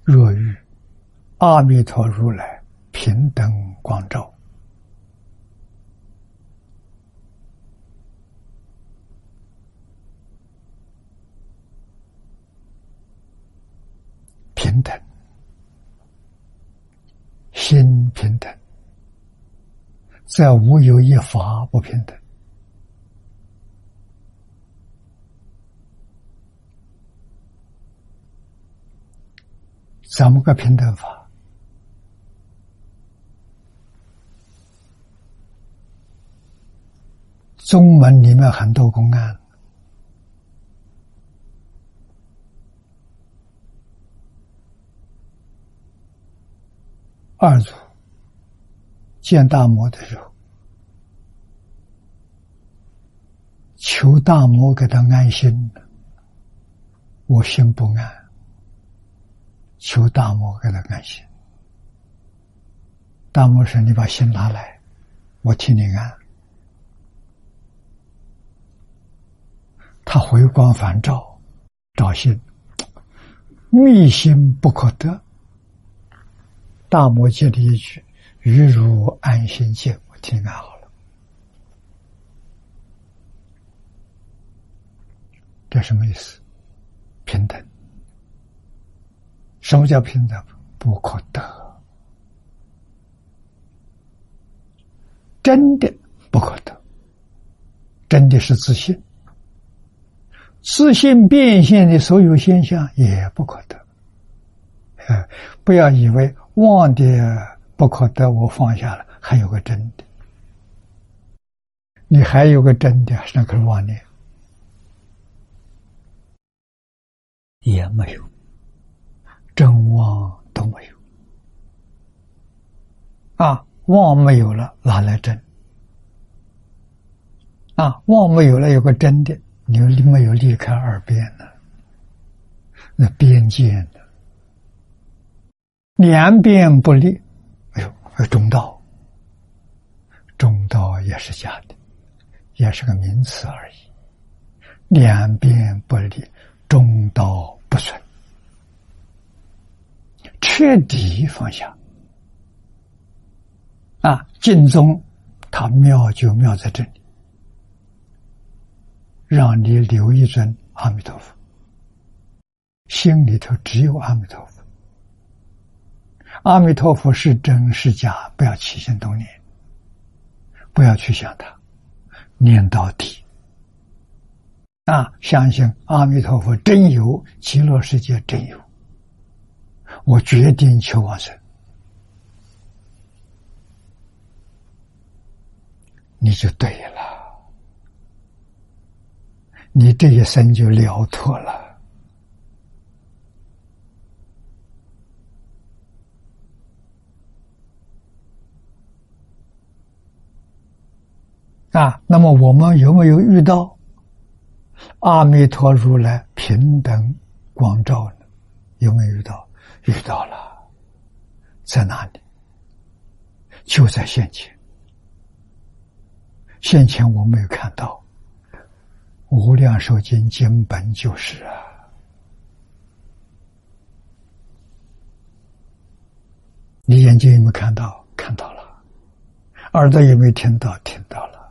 若遇阿弥陀如来平等光照，平等，心平等，再无有一法不平等。怎么个平等法？宗门里面很多公案，二祖见大摩的时候，求大摩给他安心，我心不安。求大摩给他安心，大摩说：“你把心拿来，我替你安。”他回光返照，照心，密心不可得。大摩接了一句：“余如安心见。”我替你安好了。这什么意思？平等。什么叫平等？不可得，真的不可得，真的是自信，自信变现的所有现象也不可得。不要以为妄的不可得，我放下了，还有个真的，你还有个真的，那可是妄念，也没有。真妄都没有啊！妄没有了，哪来真？啊，妄没有了，有个真的，你没有离开二边呢，那边界呢？两边不离，哎呦，中道，中道也是假的，也是个名词而已。两边不离，中道不存。彻底放下啊！净宗它妙就妙在这里，让你留一尊阿弥陀佛，心里头只有阿弥陀佛。阿弥陀佛是真是假，不要起心动念，不要去想它，念到底啊！相信阿弥陀佛真有，极乐世界真有。我决定求往生，你就对了，你这一生就了脱了。啊，那么我们有没有遇到阿弥陀如来平等光照呢？有没有遇到？遇到了，在哪里？就在现前。现前我没有看到，无量寿经经本就是啊。你眼睛有没有看到？看到了。耳朵有没有听到？听到了。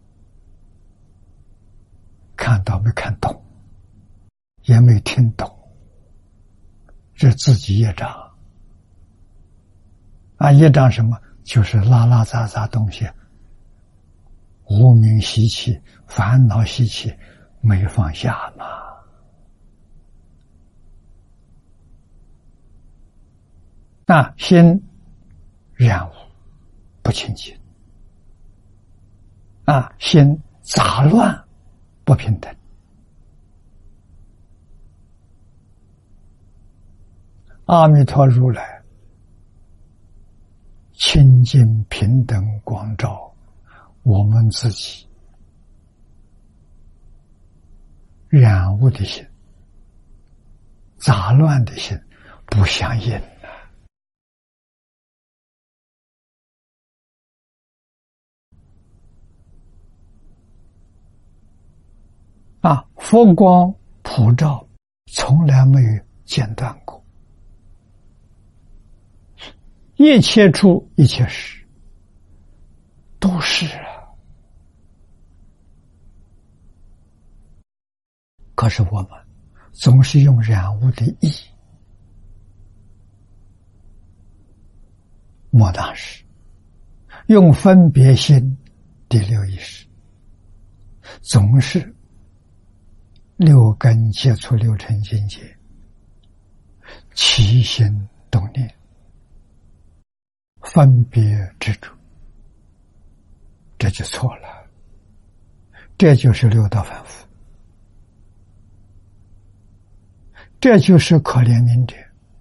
看到没看懂？也没听懂。这自己业障啊！业障什么？就是拉拉杂杂东西，无明习气、烦恼习气没放下嘛。啊，心染污不清净啊，心杂乱不平等。阿弥陀如来清净平等光照我们自己染污的心、杂乱的心不相应啊！佛光普照，从来没有间断过。 一切处一切时，都是啊。可是我们总是用染污的意，莫大师用分别心第六意识，总是六根接触六尘境界，起心动念，分别执着，这就错了。这就是六道凡夫，这就是可怜悯者。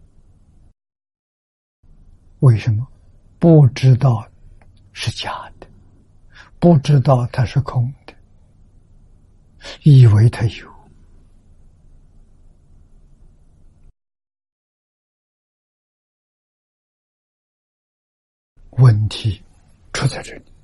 为什么？不知道是假的，不知道它是空的，以为它有。问题出在这里。